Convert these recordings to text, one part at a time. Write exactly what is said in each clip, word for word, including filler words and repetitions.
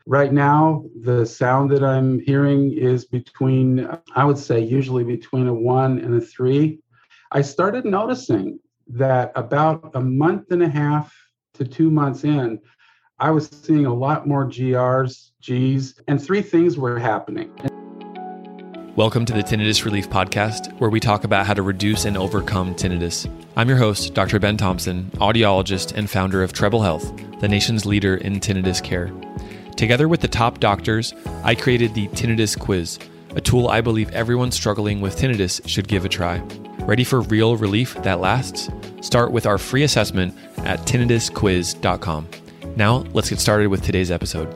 Right now, the sound that I'm hearing is between, I would say, usually between a one and a three. I started noticing that about a month and a half to two months in, I was seeing a lot more G Rs, Gs, and three things were happening. Welcome to the Tinnitus Relief Podcast, where we talk about how to reduce and overcome tinnitus. I'm your host, Doctor Ben Thompson, audiologist and founder of Treble Health, the nation's leader in tinnitus care. Together with the top doctors, I created the Tinnitus Quiz, a tool I believe everyone struggling with tinnitus should give a try. Ready for real relief that lasts? Start with our free assessment at tinnitus quiz dot com. Now, let's get started with today's episode.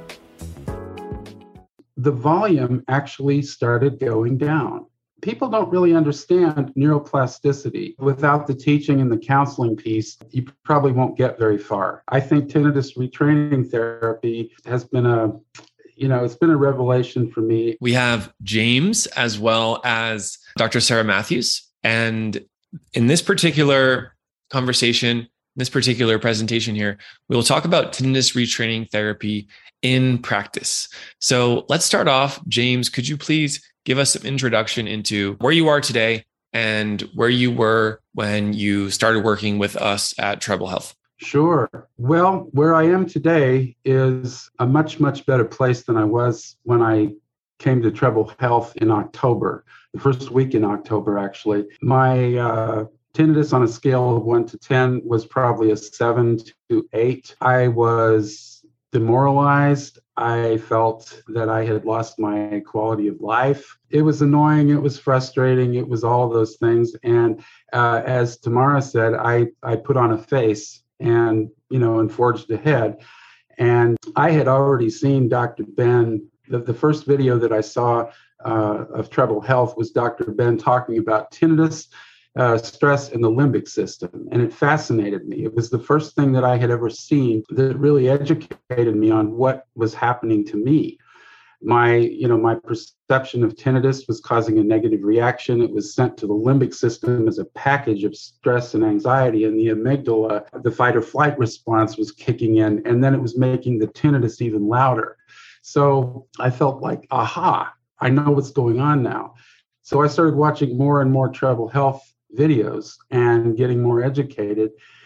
The volume actually started going down. People don't really understand neuroplasticity. Without the teaching and the counseling piece, you probably won't get very far. I think tinnitus retraining therapy has been a, you know, it's been a revelation for me. We have James as well as Doctor Sarah Matthews. And in this particular conversation, this particular presentation here, we will talk about tinnitus retraining therapy in practice. So let's start off. James, could you please give us some introduction into where you are today and where you were when you started working with us at Treble Health? Sure. Well, where I am today is a much, much better place than I was when I came to Treble Health in October, the first week in October, actually. My uh, tinnitus on a scale of one to ten was probably a seven to eight. I was demoralized. I felt that I had lost my quality of life. It was annoying. It was frustrating. It was all those things. And uh, as Tamara said, I, I put on a face and, you know, and forged ahead. And I had already seen Doctor Ben. The, the first video that I saw uh, of Treble Health was Doctor Ben talking about tinnitus, Uh, stress in the limbic system. And it fascinated me. It was the first thing that I had ever seen that really educated me on what was happening to me. My, you know, my perception of tinnitus was causing a negative reaction. It was sent to the limbic system as a package of stress and anxiety. And the amygdala, the fight or flight response was kicking in. And then it was making the tinnitus even louder. So I felt like, aha, I know what's going on now. So I started watching more and more Treble Health videos and getting more educated,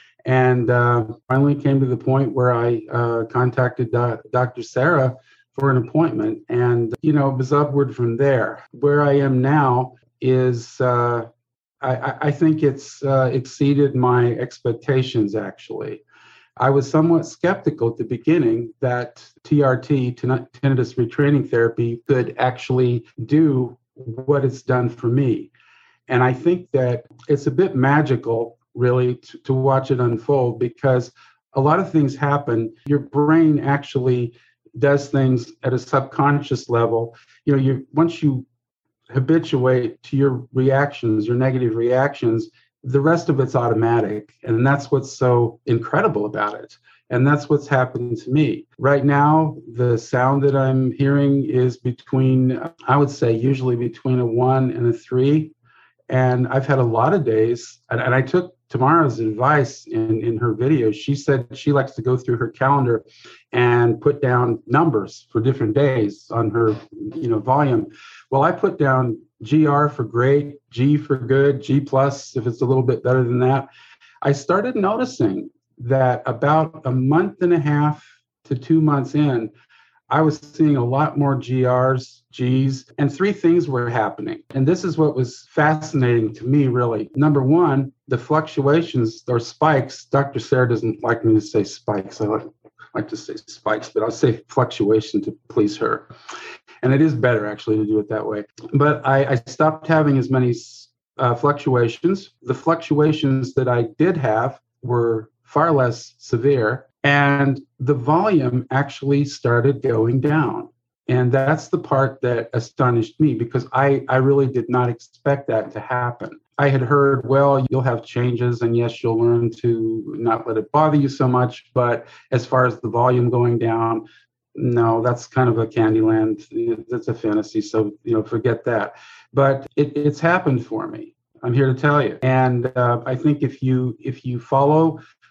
and uh, finally came to the point where I uh, contacted Do- Doctor Sarah for an appointment, and you know, it was upward from there. Where I am now is uh, I, I think it's uh, exceeded my expectations. Actually, I was somewhat skeptical at the beginning that T R T, tinnitus retraining therapy, could actually do what it's done for me. And I think that it's a bit magical, really, to, to watch it unfold, because a lot of things happen. Your brain actually does things at a subconscious level. You know, you once you habituate to your reactions, your negative reactions, the rest of it's automatic. And that's what's so incredible about it. And that's what's happened to me. Right now, the sound that I'm hearing is between, I would say, usually between a one and a three. And I've had a lot of days, and, and I took Tamara's advice in, in her video. She said she likes to go through her calendar and put down numbers for different days on her, you know, volume. Well, I put down G R for great, G for good, G plus if it's a little bit better than that. I started noticing that about a month and a half to two months in, I was seeing a lot more G Rs, Gs, and three things were happening. And this is what was fascinating to me, really. Number one, the fluctuations or spikes. Doctor Sarah doesn't like me to say spikes. I like, like to say spikes, but I'll say fluctuation to please her. And it is better, actually, to do it that way. But I, I stopped having as many uh, fluctuations. The fluctuations that I did have were far less severe. And the volume actually started going down. And that's the part that astonished me, because I, I really did not expect that to happen. I had heard, well, you'll have changes, and yes, you'll learn to not let it bother you so much. But as far as the volume going down, no, that's kind of a Candyland. That's a fantasy. So, you know, forget that. But it, it's happened for me. I'm here to tell you. And uh, I think if you if you follow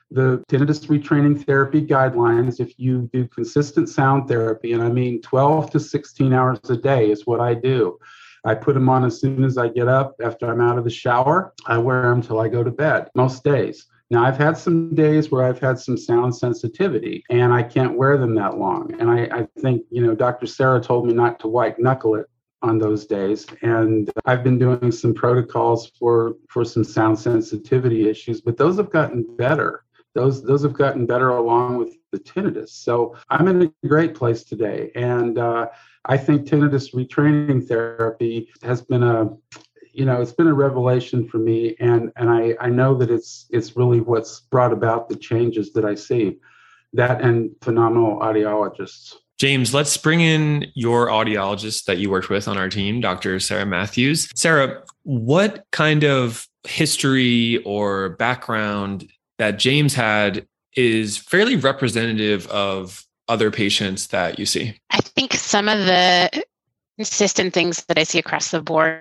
the tinnitus retraining therapy guidelines, if you do consistent sound therapy, and I mean twelve to sixteen hours a day is what I do. I put them on as soon as I get up. After I'm out of the shower, I wear them till I go to bed, most days. Now, I've had some days where I've had some sound sensitivity, and I can't wear them that long. And I, I think, you know, Doctor Sarah told me not to white knuckle it on those days. And I've been doing some protocols for, for some sound sensitivity issues, but those have gotten better. Those, those have gotten better along with the tinnitus. So I'm in a great place today. And uh, I think tinnitus retraining therapy has been a, you know, it's been a revelation for me. And, and I, I know that it's, it's really what's brought about the changes that I see, that and phenomenal audiologists. James, let's bring in your audiologist that you worked with on our team, Doctor Sarah Matthews. Sarah, what kind of history or background that James had is fairly representative of other patients that you see? I think some of the consistent things that I see across the board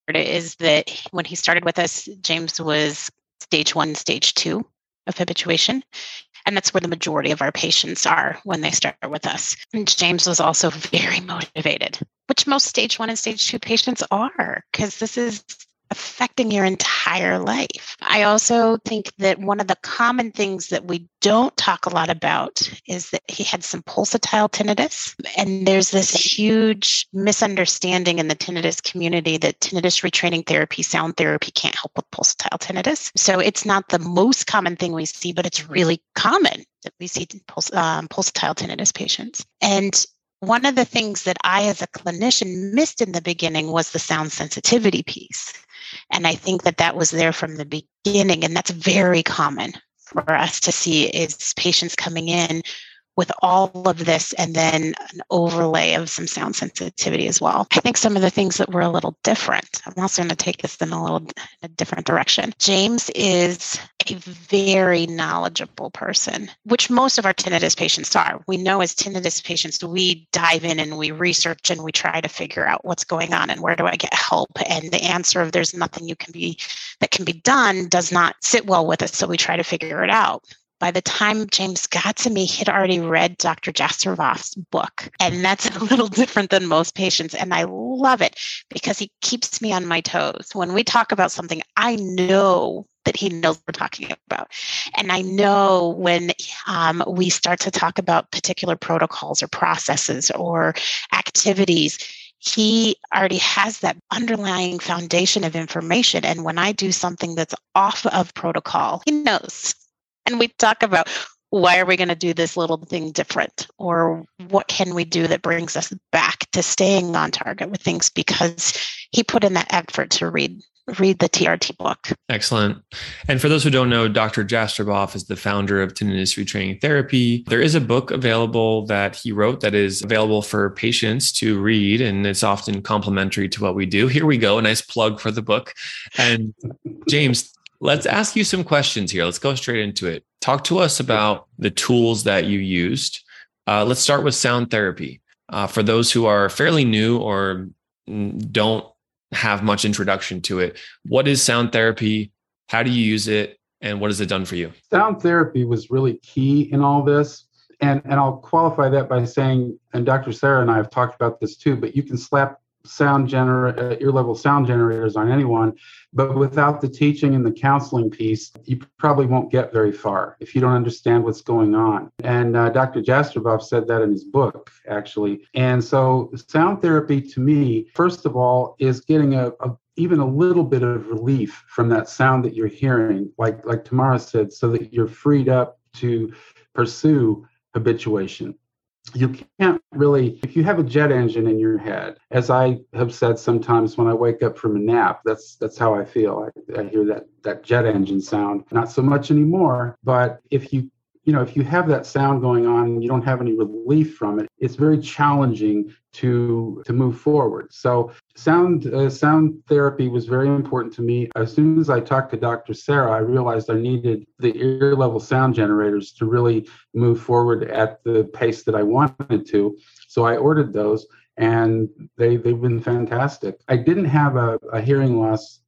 is that when he started with us, James was stage one, stage two of habituation. And that's where the majority of our patients are when they start with us. And James was also very motivated, which most stage one and stage two patients are, because this is affecting your entire life. I also think that one of the common things that we don't talk a lot about is that he had some pulsatile tinnitus. And there's this huge misunderstanding in the tinnitus community that tinnitus retraining therapy, sound therapy can't help with pulsatile tinnitus. So it's not the most common thing we see, but it's really common that we see puls- um, pulsatile tinnitus patients. And one of the things that I, as a clinician, missed in the beginning was the sound sensitivity piece. And I think that that was there from the beginning. And that's very common for us to see is patients coming in with all of this and then an overlay of some sound sensitivity as well. I think some of the things that were a little different, I'm also going to take this in a little a different direction. James is a very knowledgeable person, which most of our tinnitus patients are. We know as tinnitus patients, we dive in and we research and we try to figure out what's going on and where do I get help? And the answer of there's nothing you can be that can be done does not sit well with us. So we try to figure it out. By the time James got to me, he'd already read Doctor Jastrovoff's book. And that's a little different than most patients. And I love it because he keeps me on my toes. When we talk about something, I know that he knows what we're talking about. And I know when um, we start to talk about particular protocols or processes or activities, he already has that underlying foundation of information. And when I do something that's off of protocol, he knows. And we talk about why are we going to do this little thing different, or what can we do that brings us back to staying on target with things, because he put in that effort to read read the T R T book. Excellent. And for those who don't know, Doctor Jastrovoff is the founder of Tinnitus Retraining Therapy. There is a book available that he wrote that is available for patients to read, and it's often complementary to what we do. Here we go, a nice plug for the book. And James, let's ask you some questions here. Let's go straight into it. Talk to us about the tools that you used. Uh, let's start with sound therapy. Uh, for those who are fairly new or don't have much introduction to it, what is sound therapy? How do you use it? And what has it done for you? Sound therapy was really key in all this. And, and I'll qualify that by saying, and Doctor Sarah and I have talked about this too, but you can slap sound gener- uh, ear level sound generators on anyone, but without the teaching and the counseling piece, you probably won't get very far if you don't understand what's going on. And uh, Doctor Jastrovoff said that in his book, actually. And so sound therapy to me, first of all, is getting a, a even a little bit of relief from that sound that you're hearing, like like Tamara said, so that you're freed up to pursue habituation. You can't really, if you have a jet engine in your head, as I have said sometimes when I wake up from a nap, that's that's how I feel. I, I hear that that jet engine sound, not so much anymore. But if you, you know, if you have that sound going on and you don't have any relief from it, it's very challenging to to move forward. So sound uh, sound therapy was very important to me. As soon as I talked to Doctor Sarah, I realized I needed the ear level sound generators to really move forward at the pace that I wanted to. So I ordered those, and they they've been fantastic. I didn't have a, a hearing loss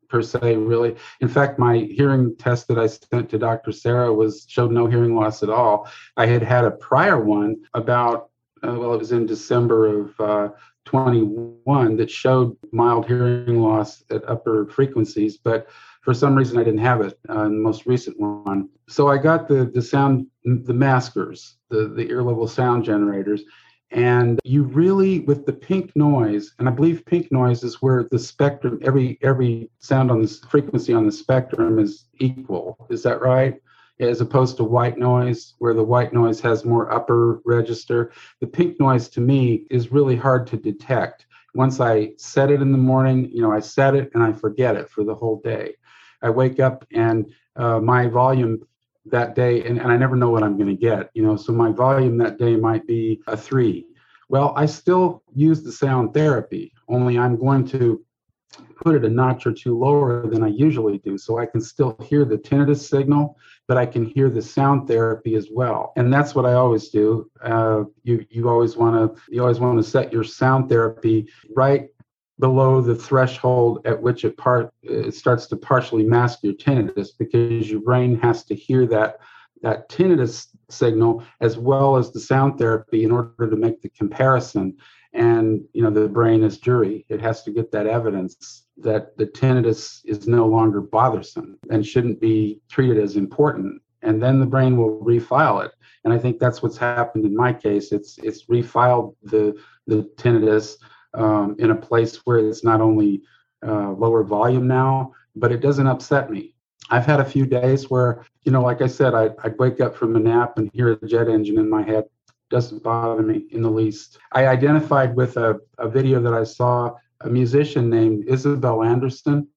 per se, really. In fact, my hearing test that I sent to Doctor Sarah was showed no hearing loss at all. I had had a prior one about, uh, well, it was in December of uh, twenty-one that showed mild hearing loss at upper frequencies, but for some reason I didn't have it uh, in the most recent one. So I got the the sound, the maskers, the, the ear level sound generators. And you really, with the pink noise, and I believe pink noise is where the spectrum, every every sound on this frequency on the spectrum is equal. Is that right? As opposed to white noise, where the white noise has more upper register. The pink noise to me is really hard to detect. Once I set it in the morning, you know, I set it and I forget it for the whole day. I wake up and uh, my volume that day, and, and I never know what I'm going to get, you know, so my volume that day might be a three. Well, I still use the sound therapy, only I'm going to put it a notch or two lower than I usually do, so I can still hear the tinnitus signal, but I can hear the sound therapy as well. And that's what I always do. Uh, you you always want to you always want to set your sound therapy right below the threshold at which it part it starts to partially mask your tinnitus, because your brain has to hear that that tinnitus signal as well as the sound therapy in order to make the comparison. And you know, the brain is jury. It has to get that evidence that the tinnitus is no longer bothersome and shouldn't be treated as important. And then the brain will refile it. And I think that's what's happened in my case. It's it's refiled the the tinnitus Um, in a place where it's not only uh, lower volume now, but it doesn't upset me. I've had a few days where, you know, like I said, I, I'd wake up from a nap and hear a jet engine in my head. Doesn't bother me in the least. I identified with a, a video that I saw. A musician named Isabel Anderson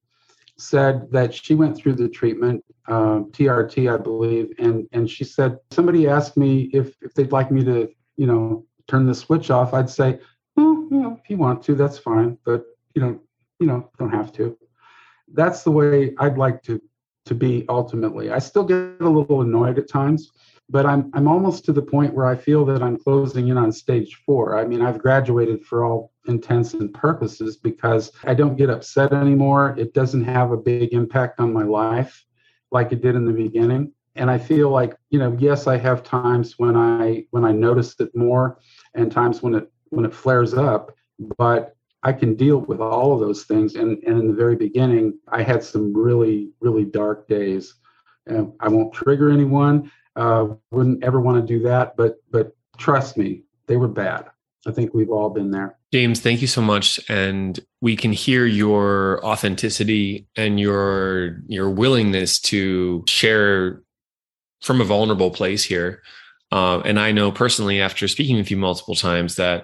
said that she went through the treatment, uh, T R T, I believe, and and she said, somebody asked me if if they'd like me to, you know, turn the switch off. I'd say, well, you know, if you want to, that's fine, but you know, you know, don't have to. That's the way I'd like to to be ultimately. I still get a little annoyed at times, but I'm I'm almost to the point where I feel that I'm closing in on stage four. I mean, I've graduated for all intents and purposes because I don't get upset anymore. It doesn't have a big impact on my life like it did in the beginning. And I feel like, you know, yes, I have times when I when I notice it more and times when it when it flares up, but I can deal with all of those things. And, and in the very beginning, I had some really, really dark days. And I won't trigger anyone, uh, wouldn't ever want to do that. But but trust me, they were bad. I think we've all been there. James, thank you so much. And we can hear your authenticity and your your willingness to share from a vulnerable place here. Uh, and I know personally, after speaking with you multiple times, that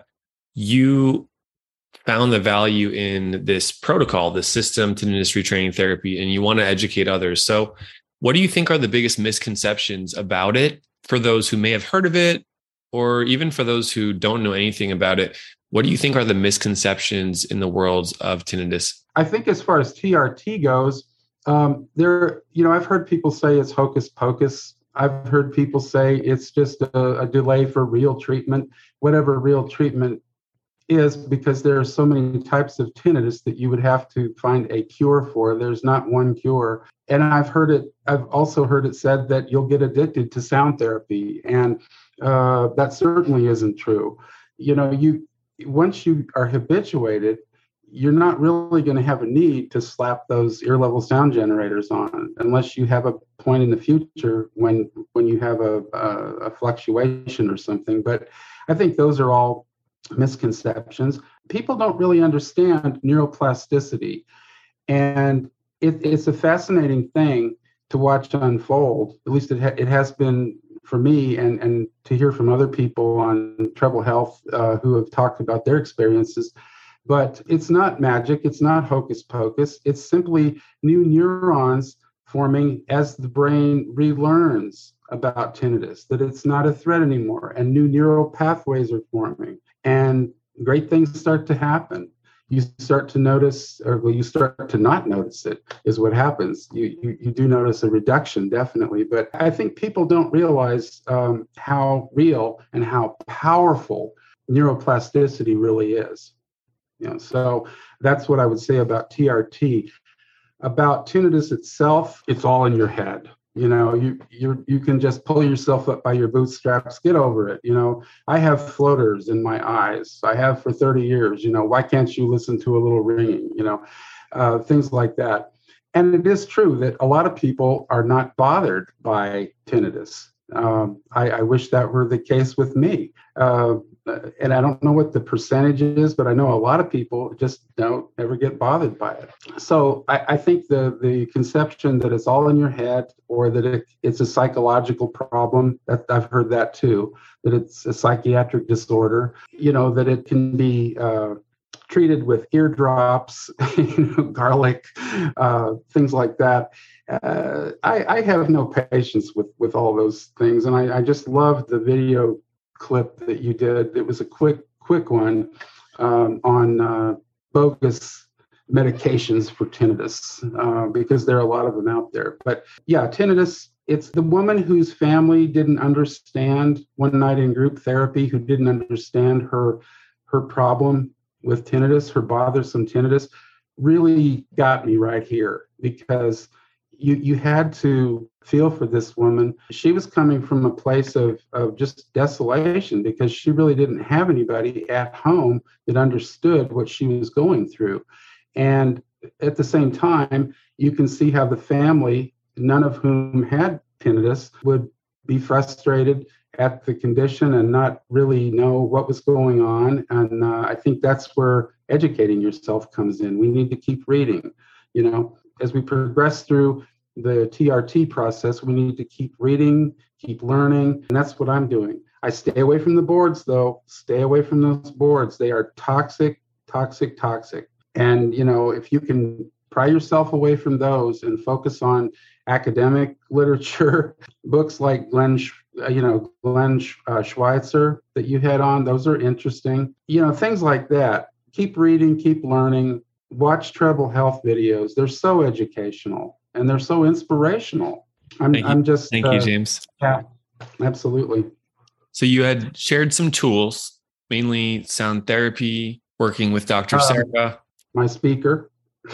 you found the value in this protocol, this system, tinnitus retraining therapy, and you want to educate others. So what do you think are the biggest misconceptions about it for those who may have heard of it, or even for those who don't know anything about it? What do you think are the misconceptions in the world of tinnitus? I think as far as T R T goes, um, there, you know, I've heard people say it's hocus pocus. I've heard people say it's just a, a delay for real treatment, whatever real treatment is, because there are so many types of tinnitus that you would have to find a cure for. There's not one cure. And I've heard it, I've also heard it said that you'll get addicted to sound therapy. And uh, that certainly isn't true. You know, you once you are habituated, you're not really going to have a need to slap those ear level sound generators on, unless you have a point in the future when when you have a, a, a fluctuation or something. But I think those are all misconceptions. People don't really understand neuroplasticity, and it, it's a fascinating thing to watch unfold. At least it ha- it has been for me, and and to hear from other people on Treble Health uh, who have talked about their experiences. But it's not magic. It's not hocus pocus. It's simply new neurons forming as the brain relearns about tinnitus, that it's not a threat anymore, and new neural pathways are forming. And great things start to happen. You start to notice, or well, you start to not notice it, is what happens. You, you, you do notice a reduction, definitely. But I think people don't realize um, how real and how powerful neuroplasticity really is. You know, so that's what I would say about T R T. about tinnitus itself, it's all in your head. You know, you you you can just pull yourself up by your bootstraps, get over it. You know, I have floaters in my eyes. I have for thirty years. You know, why can't you listen to a little ringing? You know, uh, things like that. And it is true that a lot of people are not bothered by tinnitus. Um, I, I wish that were the case with me. Uh, and I don't know what the percentage is, but I know a lot of people just don't ever get bothered by it. So I, I think the the conception that it's all in your head, or that it, it's a psychological problem, that I've heard that too, that it's a psychiatric disorder, you know, that it can be uh, treated with eardrops, you know, garlic, uh, things like that. Uh, I, I have no patience with, with all those things. And I, I just loved the video clip that you did. It was a quick, quick one um, on uh, bogus medications for tinnitus, uh, because there are a lot of them out there. But yeah, tinnitus, it's the woman whose family didn't understand one night in group therapy, who didn't understand her, her problem with tinnitus, her bothersome tinnitus, really got me right here, because you you had to feel for this woman. She was coming from a place of, of just desolation, because she really didn't have anybody at home that understood what she was going through. And at the same time, you can see how the family, none of whom had tinnitus, would be frustrated at the condition and not really know what was going on. And uh, I think that's where educating yourself comes in. We need to keep reading. You know, as we progress through the T R T process, we need to keep reading, keep learning. And that's what I'm doing. I stay away from the boards, though. Stay away from those boards. They are toxic, toxic, toxic. And, you know, if you can pry yourself away from those and focus on academic literature, books like Glenn, you know, Glenn uh, Schweitzer that you had on, those are interesting. You know, things like that. Keep reading, keep learning, watch Treble Health videos. They're so educational and they're so inspirational. I'm, Thank you. I'm just. Thank uh, you, James. Yeah, absolutely. So you had shared some tools, mainly sound therapy, working with Doctor Uh, Sarah. My speaker.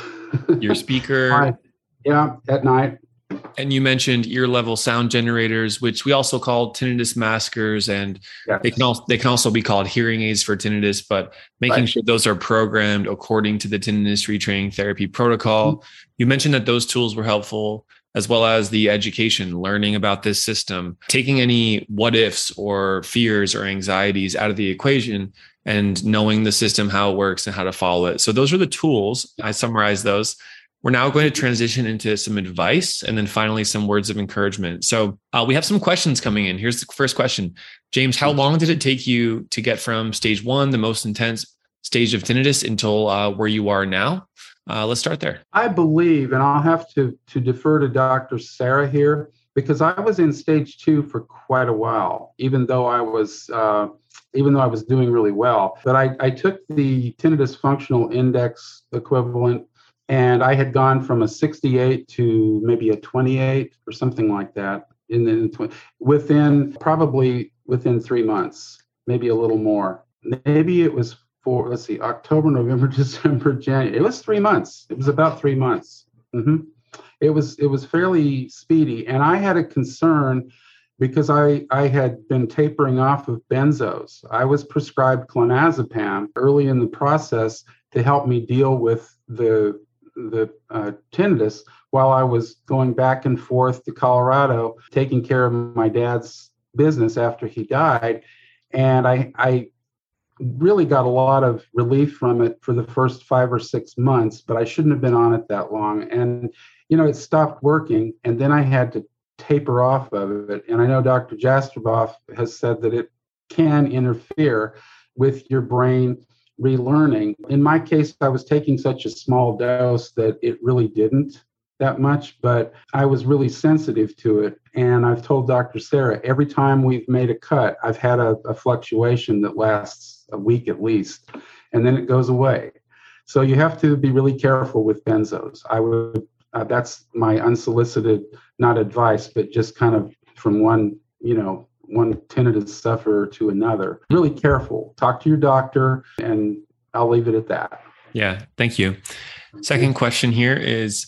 Your speaker. My, yeah, at night. And you mentioned ear level sound generators, which we also call tinnitus maskers, and Yes. they can also they can also be called hearing aids for tinnitus. But making Right. sure those are programmed according to the tinnitus retraining therapy protocol. Mm-hmm. You mentioned that those tools were helpful, as well as the education, learning about this system, taking any what ifs or fears or anxieties out of the equation, and knowing the system, how it works, and how to follow it. So those are the tools. I summarized those. We're now going to transition into some advice and then finally some words of encouragement. So uh, we have some questions coming in. Here's the first question. James, how long did it take you to get from stage one, the most intense stage of tinnitus, until uh, where you are now? Uh, let's start there. I believe, and I'll have to, to defer to Doctor Sarah here, because I was in stage two for quite a while, even though I was uh, even though I was doing really well. But I, I took the tinnitus functional index equivalent, and I had gone from a sixty-eight to maybe a twenty-eight or something like that in the within probably within three months, maybe a little more. Maybe it was for, let's see, October, November, December, January. It was three months. It was about three months. Mm-hmm. It was it was fairly speedy, and I had a concern because I, I had been tapering off of benzos. I was prescribed clonazepam early in the process to help me deal with the the uh, tinnitus while I was going back and forth to Colorado, taking care of my dad's business after he died. And I, I really got a lot of relief from it for the first five or six months, but I shouldn't have been on it that long. And, you know, it stopped working, and then I had to taper off of it. And I know Doctor Jastreboff has said that it can interfere with your brain relearning. In my case, I was taking such a small dose that it really didn't that much, but I was really sensitive to it. And I've told Doctor Sarah, every time we've made a cut, I've had a, a fluctuation that lasts a week at least, and then it goes away. So you have to be really careful with benzos. I would, uh, that's my unsolicited, not advice, but just kind of from one, you know, one tinnitus sufferer to another. Really careful. Talk to your doctor, and I'll leave it at that. Yeah, thank you. Second question here is,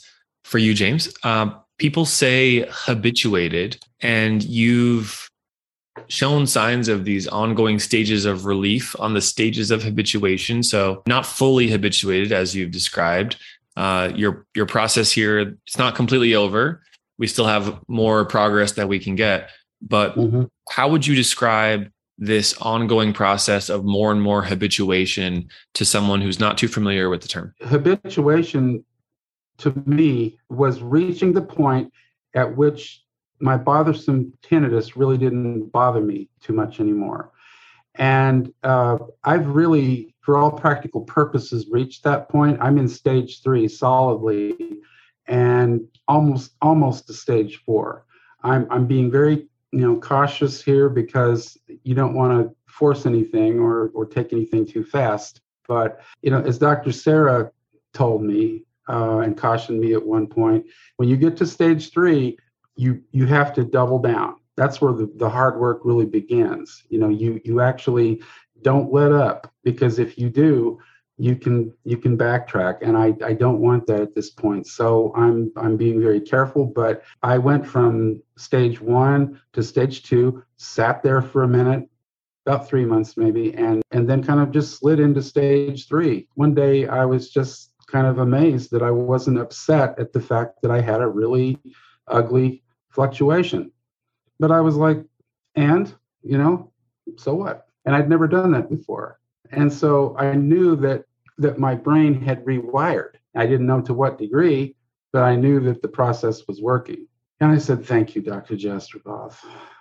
for you, James. Um, people say habituated, and you've shown signs of these ongoing stages of relief on the stages of habituation. So not fully habituated, as you've described. Uh, your your process here, it's not completely over. We still have more progress that we can get. But mm-hmm. how would you describe this ongoing process of more and more habituation to someone who's not too familiar with the term? Habituation, to me, was reaching the point at which my bothersome tinnitus really didn't bother me too much anymore. And uh, I've really, for all practical purposes, reached that point. I'm in stage three solidly, and almost almost to stage four. I'm I'm being very you know cautious here because you don't want to force anything or or take anything too fast. But you know, as Doctor Sarah told me uh, and cautioned me at one point, when you get to stage three, you you have to double down. That's where the, the hard work really begins. You know, you you actually don't let up, because if you do, you can you can backtrack, and I, I don't want that at this point. So I'm I'm being very careful. But I went from stage one to stage two, sat there for a minute, about three months maybe, and and then kind of just slid into stage three. One day I was just kind of amazed that I wasn't upset at the fact that I had a really ugly fluctuation. But I was like, and, you know, so what? And I'd never done that before. And so I knew that that my brain had rewired. I didn't know to what degree, but I knew that the process was working. And I said, thank you, Doctor Jastreboff.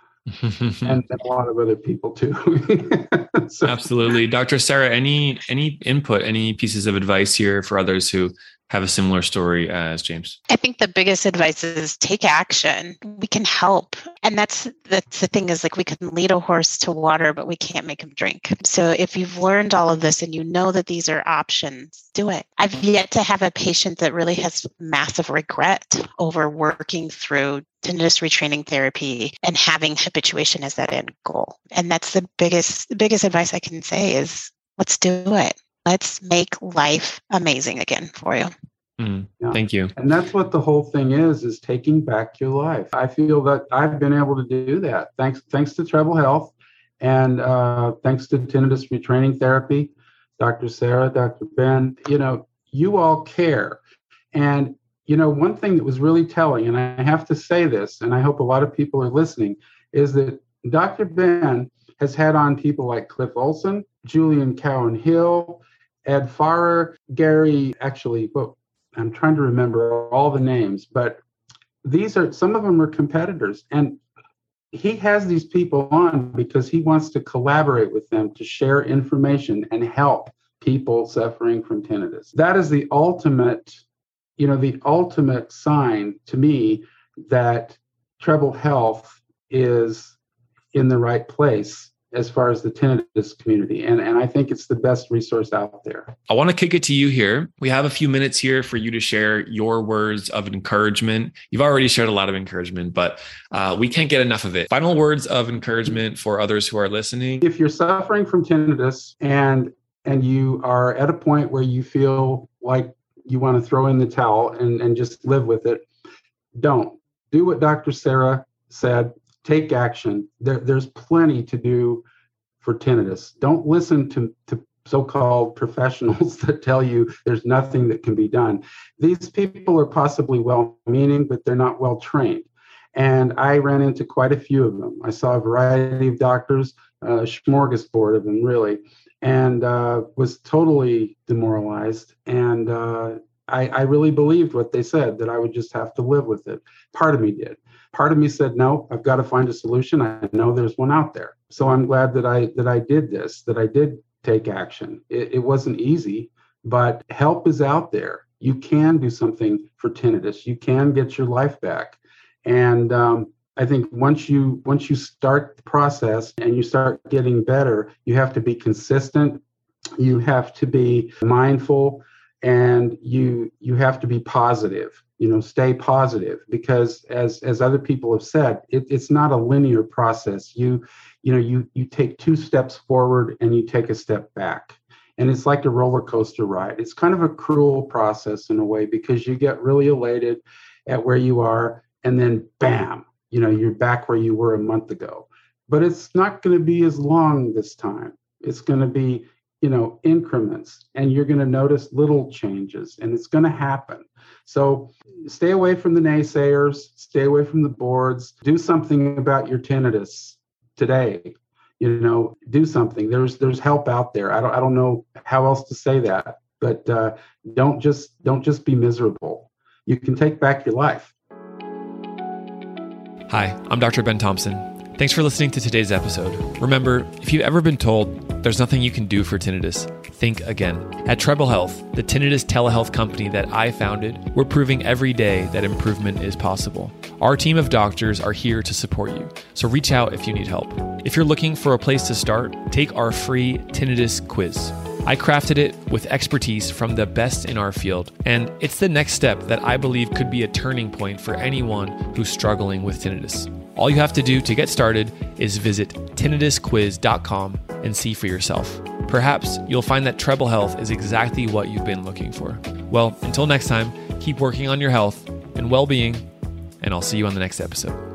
and, and a lot of other people too. so, Absolutely. Doctor Sarah, any any input, any pieces of advice here for others who have a similar story as James? I think the biggest advice is take action. We can help. And that's that's the thing, is like we can lead a horse to water, but we can't make him drink. So if you've learned all of this and you know that these are options, do it. I've yet to have a patient that really has massive regret over working through tinnitus retraining therapy and having habituation as that end goal. And that's the biggest, the biggest advice I can say is let's do it. Let's make life amazing again for you. Mm, yeah. Thank you. And that's what the whole thing is, is taking back your life. I feel that I've been able to do that. Thanks, thanks to Treble Health, and uh, thanks to tinnitus retraining therapy, Doctor Sarah, Doctor Ben, you know, you all care. And, you know, one thing that was really telling, and I have to say this, and I hope a lot of people are listening, is that Doctor Ben has had on people like Cliff Olson, Julian Cowan Hill, Ed Farrer, Gary, actually, well, I'm trying to remember all the names, but these are, some of them are competitors. And he has these people on because he wants to collaborate with them to share information and help people suffering from tinnitus. That is the ultimate, you know, the ultimate sign to me that Treble Health is in the right place as far as the tinnitus community. And, and I think it's the best resource out there. I want to kick it to you here. We have a few minutes here for you to share your words of encouragement. You've already shared a lot of encouragement, but uh, we can't get enough of it. Final words of encouragement for others who are listening. If you're suffering from tinnitus and and you are at a point where you feel like you want to throw in the towel and, and just live with it, don't. Do what Doctor Sarah said. Take action. There, there's plenty to do for tinnitus. Don't listen to, to so-called professionals that tell you there's nothing that can be done. These people are possibly well-meaning, but they're not well-trained. And I ran into quite a few of them. I saw a variety of doctors, a smorgasbord of them, really, and uh, was totally demoralized. And uh, I, I really believed what they said, that I would just have to live with it. Part of me did. Part of me said, no, I've got to find a solution. I know there's one out there. So I'm glad that I that I did this, that I did take action. It, it wasn't easy, but help is out there. You can do something for tinnitus. You can get your life back. And um, I think once you once you start the process and you start getting better, you have to be consistent. You have to be mindful, and you you have to be positive. You know, stay positive, because as as other people have said, it, it's not a linear process. You you know, you you take two steps forward and you take a step back. And it's like a roller coaster ride. It's kind of a cruel process in a way because you get really elated at where you are, and then bam, you know, you're back where you were a month ago. But it's not going to be as long this time. It's going to be, you know, increments, and you're going to notice little changes, and it's going to happen. So stay away from the naysayers, stay away from the boards, do something about your tinnitus today. You know, do something. There's there's help out there. I don't I don't know how else to say that, but uh, don't just don't just be miserable. You can take back your life. Hi, I'm Doctor Ben Thompson. Thanks for listening to today's episode. Remember, if you've ever been told there's nothing you can do for tinnitus, think again. At Treble Health, the tinnitus telehealth company that I founded, we're proving every day that improvement is possible. Our team of doctors are here to support you, so reach out if you need help. If you're looking for a place to start, take our free tinnitus quiz. I crafted it with expertise from the best in our field, and it's the next step that I believe could be a turning point for anyone who's struggling with tinnitus. All you have to do to get started is visit tinnitus quiz dot com and see for yourself. Perhaps you'll find that Treble Health is exactly what you've been looking for. Well, until next time, keep working on your health and well-being, and I'll see you on the next episode.